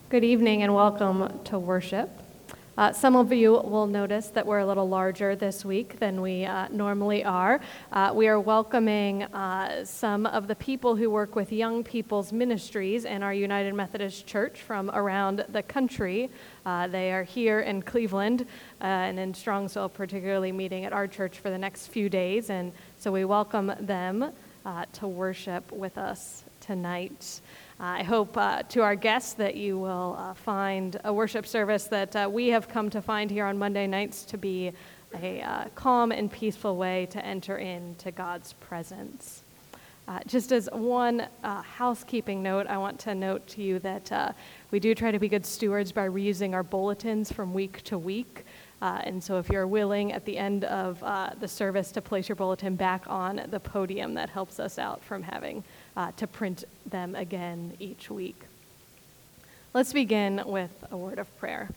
Good evening and welcome to worship. Some of you will notice that we're a little larger this week than we normally are. We are welcoming some of the people who work with young people's ministries in our United Methodist Church from around the country. They are here in Cleveland and in Strongsville, particularly meeting at our church for the next few days. And so we welcome them to worship with us tonight. I hope to our guests that you will find a worship service that we have come to find here on Monday nights to be a calm and peaceful way to enter into God's presence. Just as one housekeeping note, I want to note to you that we do try to be good stewards by reusing our bulletins from week to week. And so if you're willing at the end of the service to place your bulletin back on the podium, that helps us out from having to print them again each week. Let's begin with a word of prayer.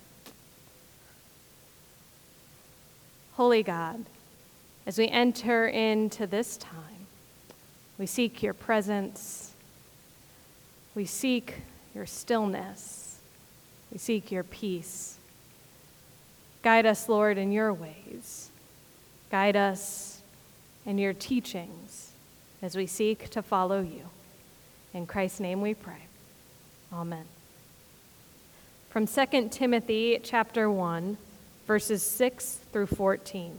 Holy God, as we enter into this time, we seek your presence, we seek your stillness, we seek your peace. Guide us, Lord, in your ways. Guide us in your teachings as we seek to follow you. In Christ's name we pray. Amen. From 2 Timothy chapter 1, verses 6 through 14.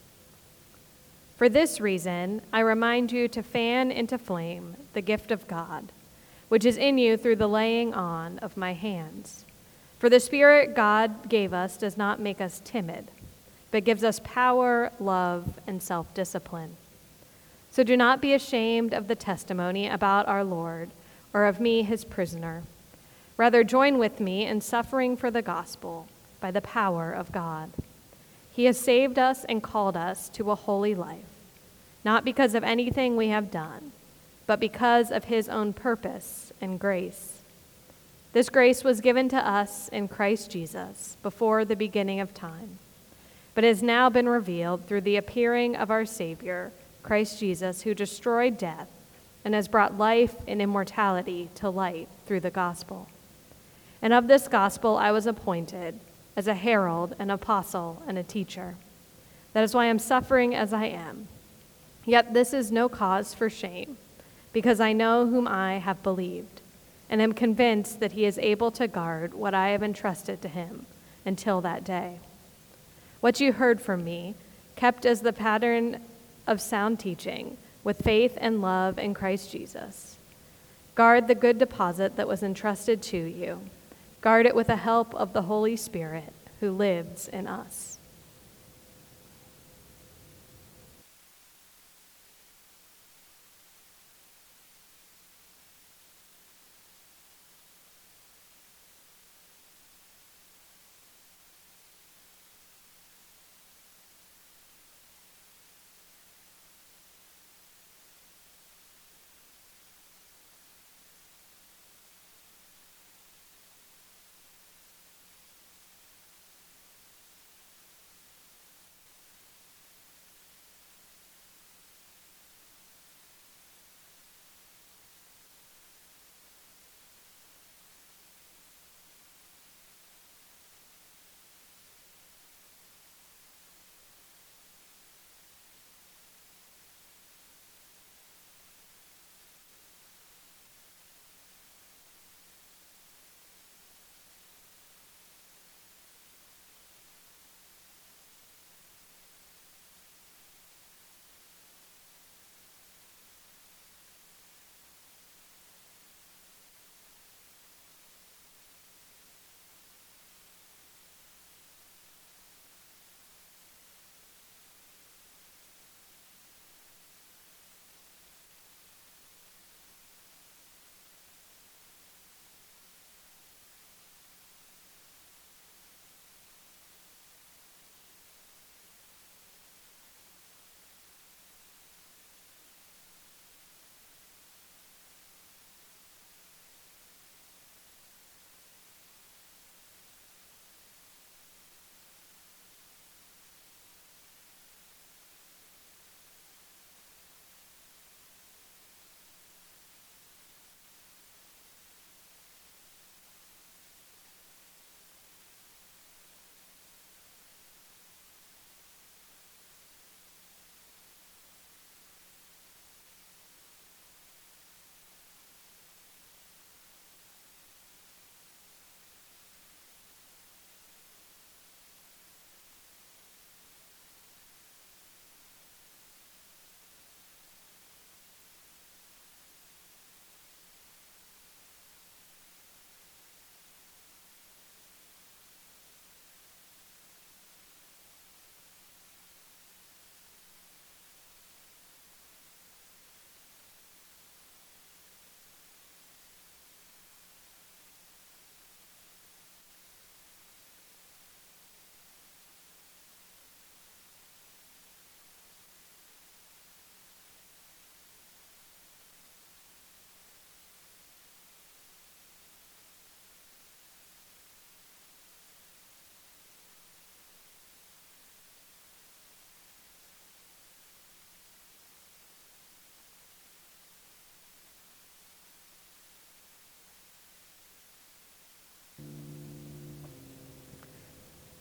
For this reason, I remind you to fan into flame the gift of God, which is in you through the laying on of my hands. For the Spirit God gave us does not make us timid, but gives us power, love, and self-discipline. So do not be ashamed of the testimony about our Lord, or of me, his prisoner. Rather, join with me in suffering for the gospel by the power of God. He has saved us and called us to a holy life, not because of anything we have done, but because of his own purpose and grace. This grace was given to us in Christ Jesus before the beginning of time, but has now been revealed through the appearing of our Savior, Christ Jesus, who destroyed death and has brought life and immortality to light through the gospel. And of this gospel I was appointed as a herald, an apostle, and a teacher. That is why I'm suffering as I am. Yet this is no cause for shame, because I know whom I have believed, and am convinced that he is able to guard what I have entrusted to him until that day. What you heard from me, kept as the pattern of sound teaching, with faith and love in Christ Jesus. Guard the good deposit that was entrusted to you. Guard it with the help of the Holy Spirit who lives in us.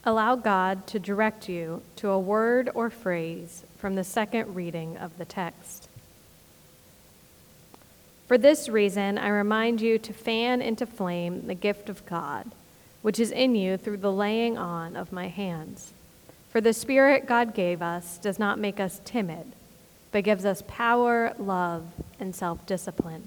Allow God to direct you to a word or phrase from the second reading of the text. For this reason, I remind you to fan into flame the gift of God, which is in you through the laying on of my hands. For the Spirit God gave us does not make us timid, but gives us power, love, and self-discipline.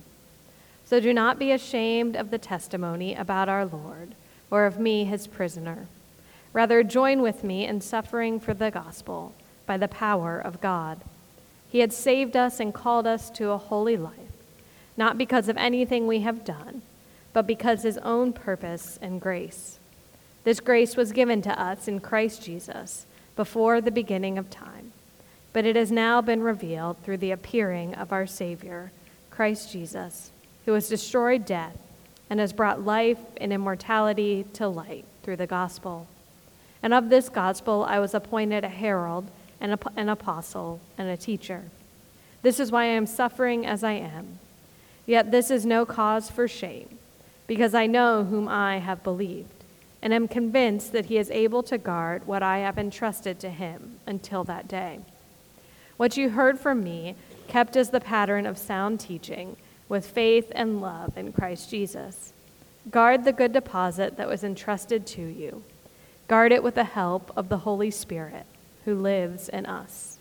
So do not be ashamed of the testimony about our Lord, or of me, his prisoner. Rather, join with me in suffering for the gospel by the power of God. He had saved us and called us to a holy life, not because of anything we have done, but because his own purpose and grace. This grace was given to us in Christ Jesus before the beginning of time, but it has now been revealed through the appearing of our Savior, Christ Jesus, who has destroyed death and has brought life and immortality to light through the gospel. And of this gospel I was appointed a herald, and an apostle, and a teacher. This is why I am suffering as I am. Yet this is no cause for shame, because I know whom I have believed, and am convinced that he is able to guard what I have entrusted to him until that day. What you heard from me, kept as the pattern of sound teaching, with faith and love in Christ Jesus. Guard the good deposit that was entrusted to you. Guard it with the help of the Holy Spirit, who lives in us.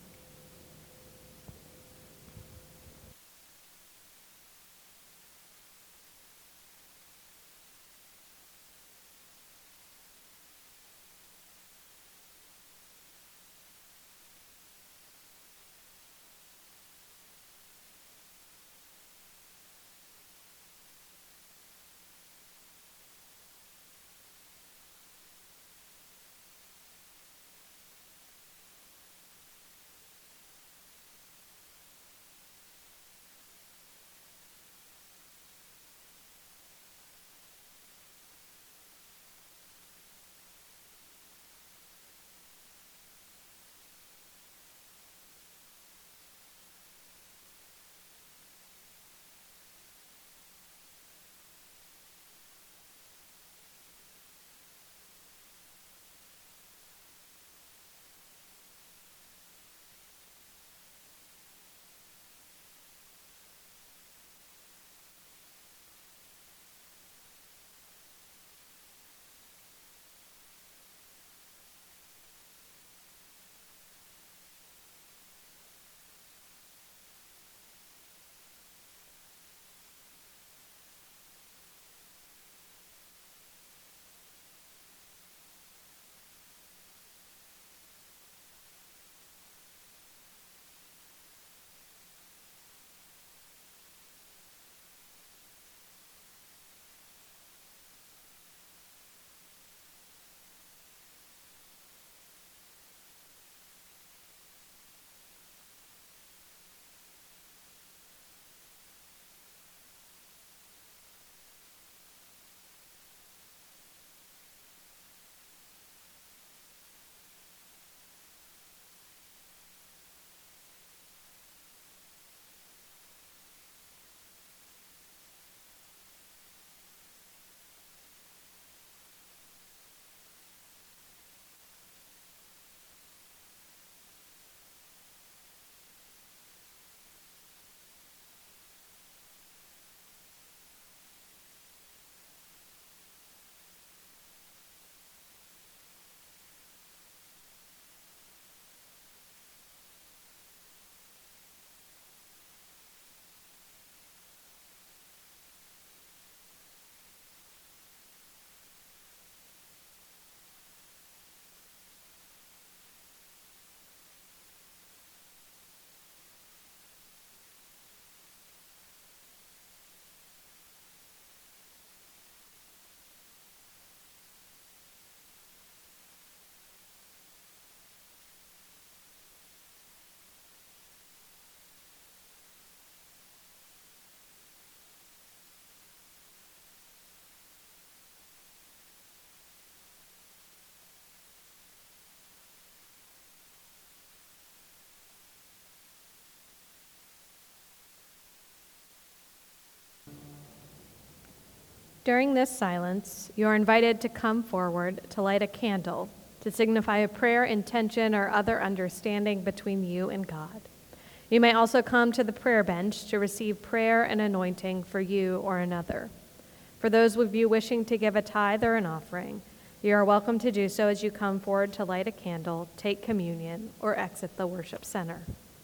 During this silence, you are invited to come forward to light a candle to signify a prayer, intention, or other understanding between you and God. You may also come to the prayer bench to receive prayer and anointing for you or another. For those of you wishing to give a tithe or an offering, you are welcome to do so as you come forward to light a candle, take communion, or exit the worship center.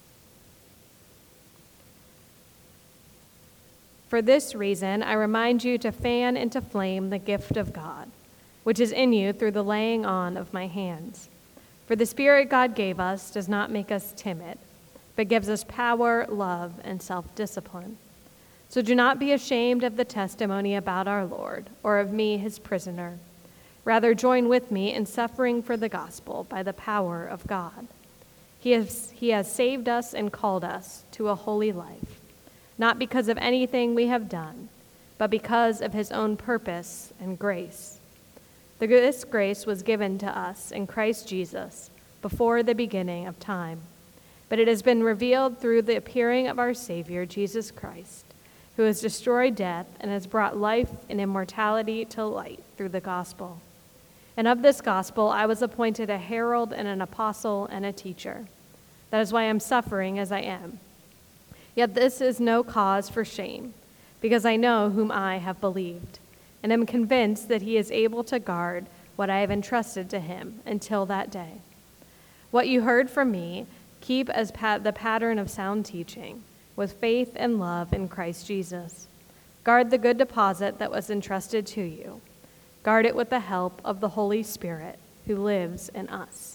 For this reason, I remind you to fan into flame the gift of God, which is in you through the laying on of my hands. For the Spirit God gave us does not make us timid, but gives us power, love, and self-discipline. So do not be ashamed of the testimony about our Lord, or of me, his prisoner. Rather, join with me in suffering for the gospel by the power of God. He has saved us and called us to a holy life, not because of anything we have done, but because of his own purpose and grace. This grace was given to us in Christ Jesus before the beginning of time, but it has been revealed through the appearing of our Savior, Jesus Christ, who has destroyed death and has brought life and immortality to light through the gospel. And of this gospel I was appointed a herald and an apostle and a teacher. That is why I'm suffering as I am. Yet this is no cause for shame, because I know whom I have believed, and am convinced that he is able to guard what I have entrusted to him until that day. What you heard from me, keep as the pattern of sound teaching, with faith and love in Christ Jesus. Guard the good deposit that was entrusted to you. Guard it with the help of the Holy Spirit who lives in us.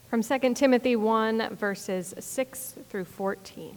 From 2 Timothy 1, verses 6 through 14.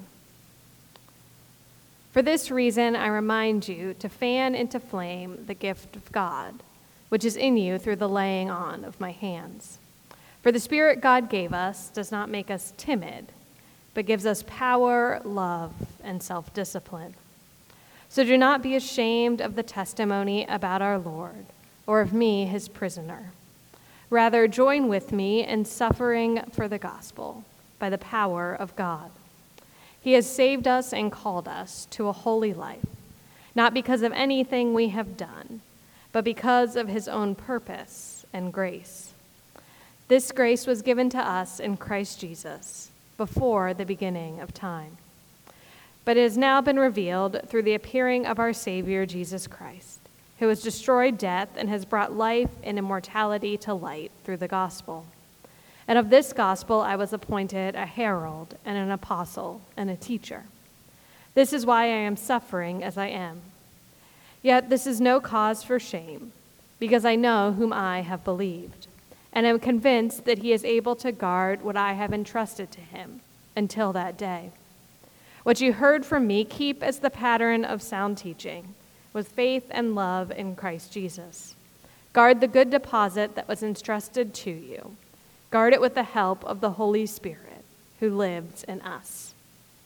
For this reason, I remind you to fan into flame the gift of God, which is in you through the laying on of my hands. For the Spirit God gave us does not make us timid, but gives us power, love, and self-discipline. So do not be ashamed of the testimony about our Lord, or of me, his prisoner. Rather, join with me in suffering for the gospel by the power of God. He has saved us and called us to a holy life, not because of anything we have done, but because of his own purpose and grace. This grace was given to us in Christ Jesus before the beginning of time. But it has now been revealed through the appearing of our Savior, Jesus Christ, who has destroyed death and has brought life and immortality to light through the gospel. And of this gospel I was appointed a herald and an apostle and a teacher. This is why I am suffering as I am. Yet this is no cause for shame, because I know whom I have believed, and am convinced that he is able to guard what I have entrusted to him until that day. What you heard from me, keep as the pattern of sound teaching, with faith and love in Christ Jesus. Guard the good deposit that was entrusted to you. Guard it with the help of the Holy Spirit who lives in us.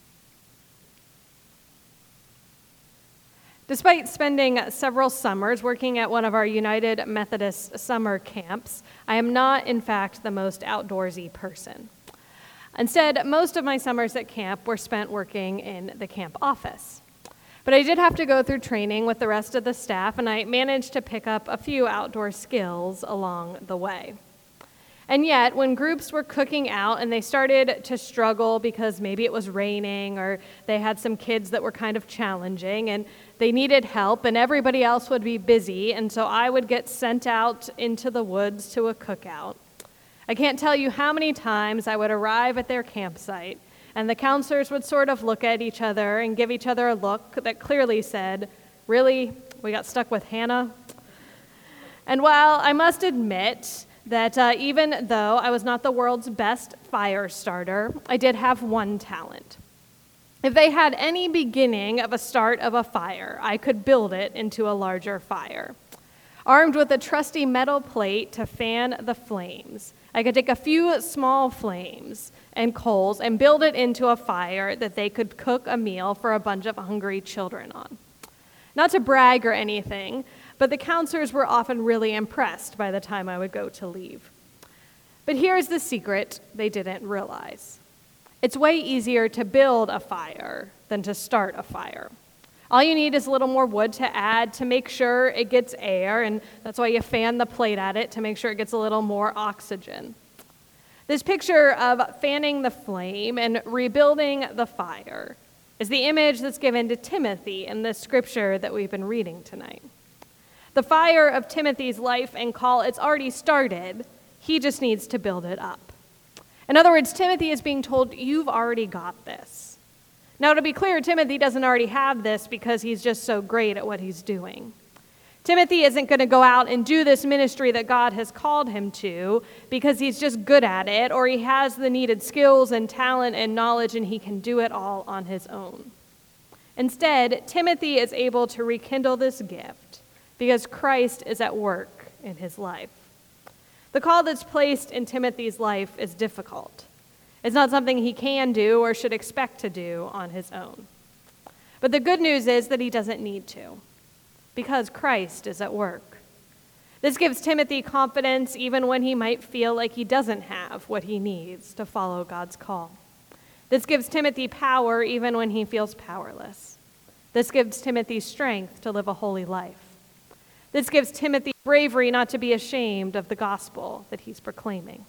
Despite spending several summers working at one of our United Methodist summer camps, I am not, in fact, the most outdoorsy person. Instead, most of my summers at camp were spent working in the camp office. But I did have to go through training with the rest of the staff, and I managed to pick up a few outdoor skills along the way. And yet, when groups were cooking out and they started to struggle because maybe it was raining or they had some kids that were kind of challenging and they needed help and everybody else would be busy, and so I would get sent out into the woods to a cookout. I can't tell you how many times I would arrive at their campsite and the counselors would sort of look at each other and give each other a look that clearly said, "Really? We got stuck with Hannah?" And while I must admit that even though I was not the world's best fire starter, I did have one talent. If they had any beginning of a start of a fire, I could build it into a larger fire. Armed with a trusty metal plate to fan the flames, I could take a few small flames and coals and build it into a fire that they could cook a meal for a bunch of hungry children on. Not to brag or anything, but the counselors were often really impressed by the time I would go to leave. But here's the secret they didn't realize. It's way easier to build a fire than to start a fire. All you need is a little more wood to add to make sure it gets air, and that's why you fan the plate at it to make sure it gets a little more oxygen. This picture of fanning the flame and rebuilding the fire is the image that's given to Timothy in the scripture that we've been reading tonight. The fire of Timothy's life and call, it's already started. He just needs to build it up. In other words, Timothy is being told, you've already got this. Now, to be clear, Timothy doesn't already have this because he's just so great at what he's doing. Timothy isn't going to go out and do this ministry that God has called him to because he's just good at it, or he has the needed skills and talent and knowledge and he can do it all on his own. Instead, Timothy is able to rekindle this gift because Christ is at work in his life. The call that's placed in Timothy's life is difficult. It's not something he can do or should expect to do on his own. But the good news is that he doesn't need to, because Christ is at work. This gives Timothy confidence even when he might feel like he doesn't have what he needs to follow God's call. This gives Timothy power even when he feels powerless. This gives Timothy strength to live a holy life. This gives Timothy bravery not to be ashamed of the gospel that he's proclaiming.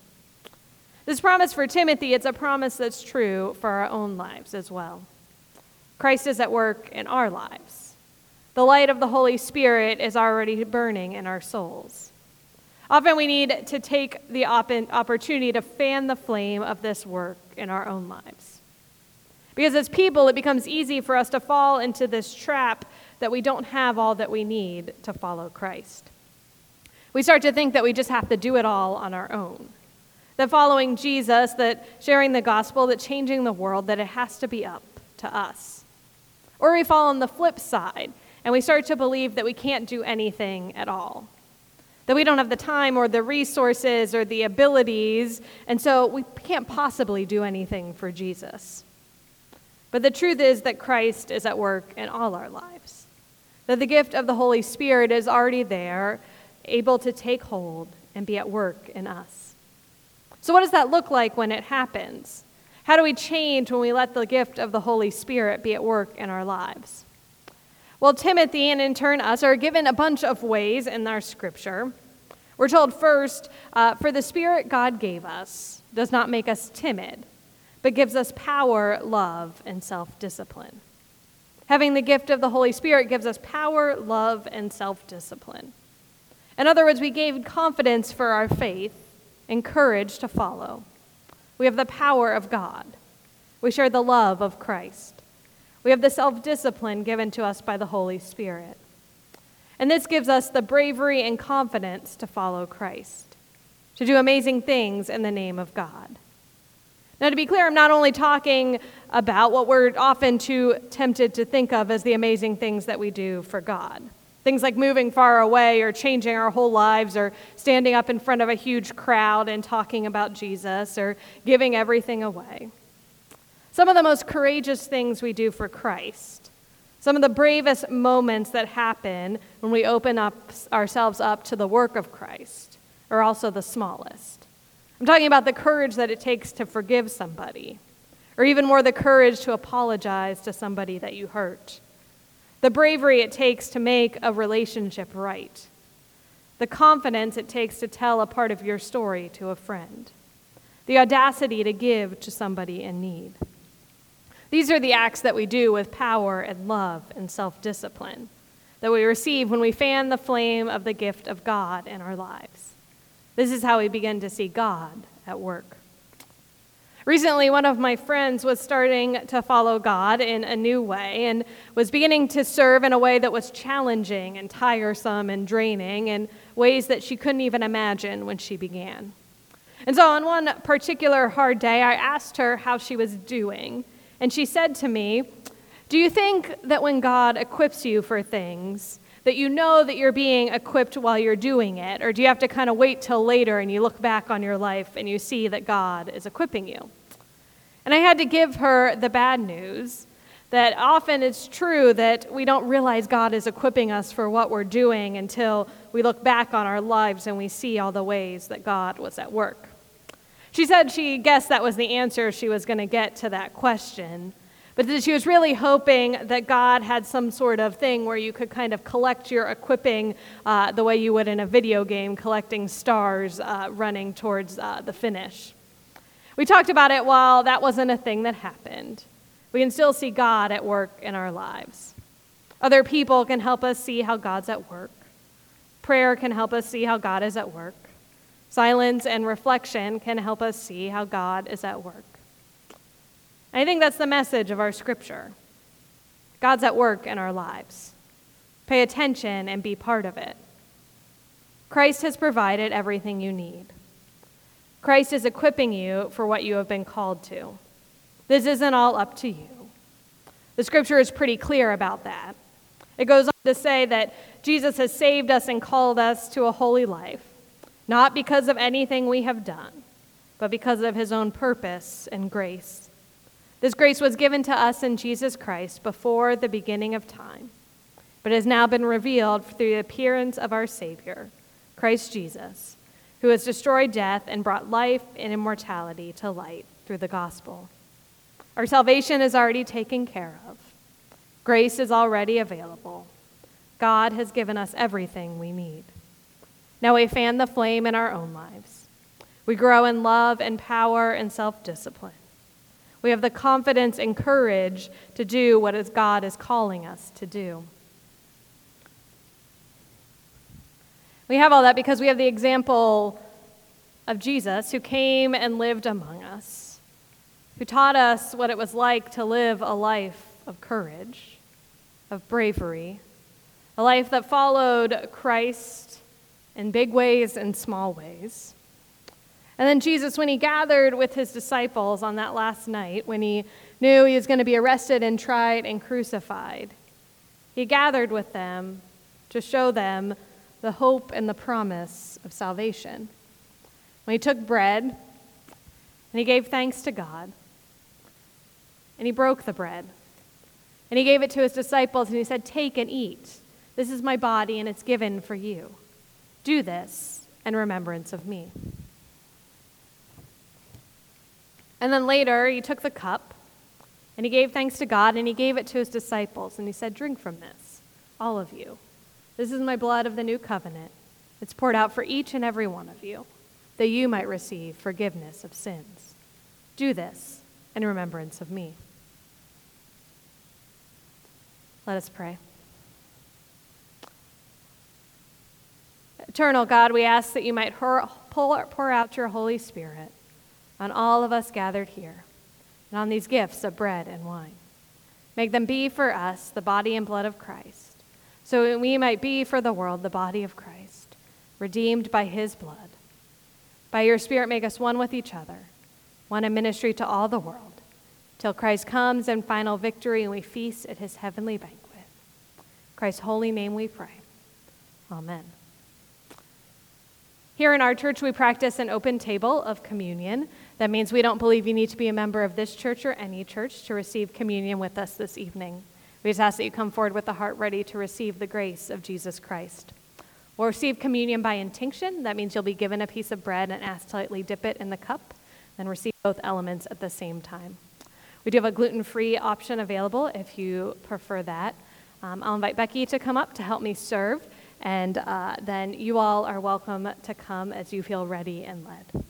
This promise for Timothy, it's a promise that's true for our own lives as well. Christ is at work in our lives. The light of the Holy Spirit is already burning in our souls. Often we need to take the opportunity to fan the flame of this work in our own lives. Because as people, it becomes easy for us to fall into this trap that we don't have all that we need to follow Christ. We start to think that we just have to do it all on our own. that following Jesus, that sharing the gospel, that changing the world, that it has to be up to us. Or we fall on the flip side, and we start to believe that we can't do anything at all, that we don't have the time or the resources or the abilities, and so we can't possibly do anything for Jesus. But the truth is that Christ is at work in all our lives, that the gift of the Holy Spirit is already there, able to take hold and be at work in us. So what does that look like when it happens? How do we change when we let the gift of the Holy Spirit be at work in our lives? Well, Timothy, and in turn us, are given a bunch of ways in our scripture. We're told first, for the Spirit God gave us does not make us timid, but gives us power, love, and self-discipline. Having the gift of the Holy Spirit gives us power, love, and self-discipline. In other words, we gain confidence for our faith and courage to follow. We have the power of God. We share the love of Christ. We have the self-discipline given to us by the Holy Spirit. And this gives us the bravery and confidence to follow Christ, to do amazing things in the name of God. Now, to be clear, I'm not only talking about what we're often too tempted to think of as the amazing things that we do for God. Things like moving far away or changing our whole lives or standing up in front of a huge crowd and talking about Jesus or giving everything away. Some of the most courageous things we do for Christ, some of the bravest moments that happen when we open ourselves up to the work of Christ, are also the smallest. I'm talking about the courage that it takes to forgive somebody, or even more the courage to apologize to somebody that you hurt. The bravery it takes to make a relationship right. The confidence it takes to tell a part of your story to a friend. The audacity to give to somebody in need. These are the acts that we do with power and love and self-discipline that we receive when we fan the flame of the gift of God in our lives. This is how we begin to see God at work. Recently, one of my friends was starting to follow God in a new way and was beginning to serve in a way that was challenging and tiresome and draining in ways that she couldn't even imagine when she began. And so on one particular hard day, I asked her how she was doing, and she said to me, "Do you think that when God equips you for things, that you know that you're being equipped while you're doing it, or do you have to kind of wait till later and you look back on your life and you see that God is equipping you?" And I had to give her the bad news that often it's true that we don't realize God is equipping us for what we're doing until we look back on our lives and we see all the ways that God was at work. She said she guessed that was the answer she was going to get to that question, but that she was really hoping that God had some sort of thing where you could kind of collect your equipping the way you would in a video game, collecting stars running towards the finish. We talked about it while that wasn't a thing that happened. We can still see God at work in our lives. Other people can help us see how God's at work. Prayer can help us see how God is at work. Silence and reflection can help us see how God is at work. I think that's the message of our scripture. God's at work in our lives. Pay attention and be part of it. Christ has provided everything you need. Christ is equipping you for what you have been called to. This isn't all up to you. The scripture is pretty clear about that. It goes on to say that Jesus has saved us and called us to a holy life, not because of anything we have done, but because of his own purpose and grace. This grace was given to us in Jesus Christ before the beginning of time, but has now been revealed through the appearance of our Savior, Christ Jesus, who has destroyed death and brought life and immortality to light through the gospel. Our salvation is already taken care of. Grace is already available. God has given us everything we need. Now we fan the flame in our own lives. We grow in love and power and self-discipline. We have the confidence and courage to do what God is calling us to do. We have all that because we have the example of Jesus, who came and lived among us, who taught us what it was like to live a life of courage, of bravery, a life that followed Christ in big ways and small ways. And then Jesus, when he gathered with his disciples on that last night, when he knew he was going to be arrested and tried and crucified, he gathered with them to show them the hope and the promise of salvation. When he took bread and he gave thanks to God, and he broke the bread, and he gave it to his disciples, and he said, "Take and eat. This is my body, and it's given for you. Do this in remembrance of me." And then later, he took the cup, and he gave thanks to God, and he gave it to his disciples, and he said, "Drink from this, all of you. This is my blood of the new covenant. It's poured out for each and every one of you, that you might receive forgiveness of sins. Do this in remembrance of me." Let us pray. Eternal God, we ask that you might pour out your Holy Spirit on all of us gathered here and on these gifts of bread and wine. Make them be for us the body and blood of Christ, so that we might be for the world the body of Christ, redeemed by his blood. By your Spirit, make us one with each other, one in ministry to all the world, till Christ comes in final victory and we feast at his heavenly banquet. In Christ's holy name we pray. Amen. Here in our church, we practice an open table of communion. That means we don't believe you need to be a member of this church or any church to receive communion with us this evening. We just ask that you come forward with a heart ready to receive the grace of Jesus Christ. We'll receive communion by intinction. That means you'll be given a piece of bread and asked to lightly dip it in the cup, then receive both elements at the same time. We do have a gluten-free option available if you prefer that. I'll invite Becky to come up to help me serve, and then you all are welcome to come as you feel ready and led.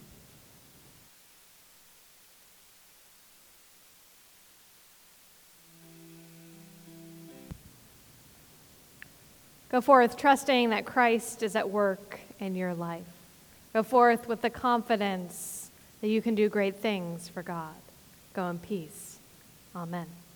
Go forth trusting that Christ is at work in your life. Go forth with the confidence that you can do great things for God. Go in peace. Amen.